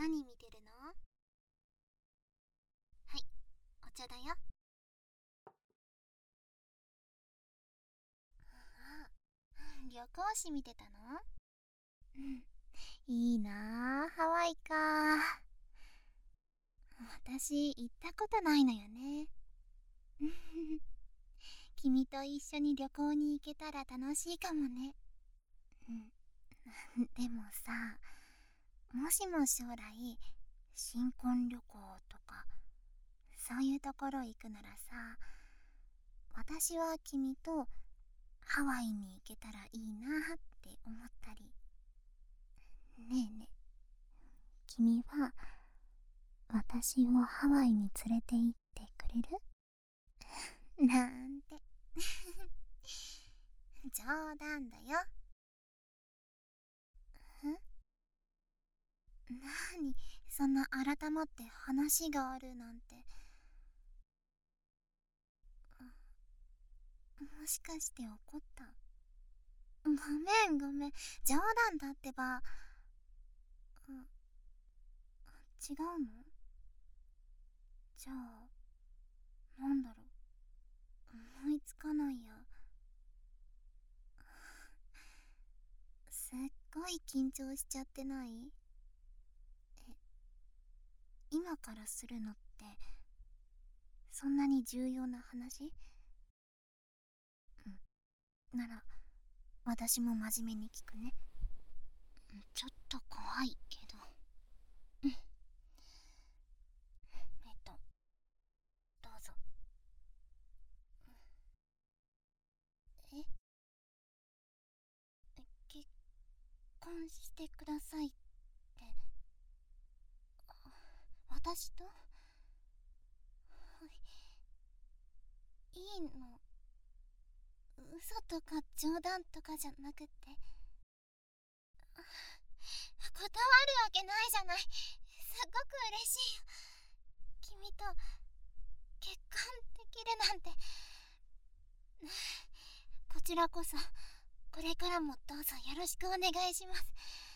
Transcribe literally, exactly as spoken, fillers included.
何見てるの？はい、お茶だよ。あ、旅行誌見てたの？うん、いいなあ、ハワイか。私行ったことないのよね。君と一緒に旅行に行けたら楽しいかもね。うん、でもさ、もしも将来新婚旅行とかそういうところ行くならさ、私は君とハワイに行けたらいいなって思ったり。ねえねえ、君は私をハワイに連れて行ってくれる？なんて。冗談だよ。ん？なに、そんな改まって話があるなんて。もしかして怒った？ごめんごめん、冗談だってば。あ、違うの？じゃあなんだろう、思いつかないや。すっごい緊張しちゃってない？え、今からするのってそんなに重要な話？うん、なら私も真面目に聞くね。ちょっと怖いけど。うん、えっとどうぞ。え、結婚してくださいって私と？いいの？嘘とか冗談とかじゃなくて。断るわけないじゃない。すっごく嬉しいよ。君と結婚できるなんて。こちらこそこれからもどうぞよろしくお願いします。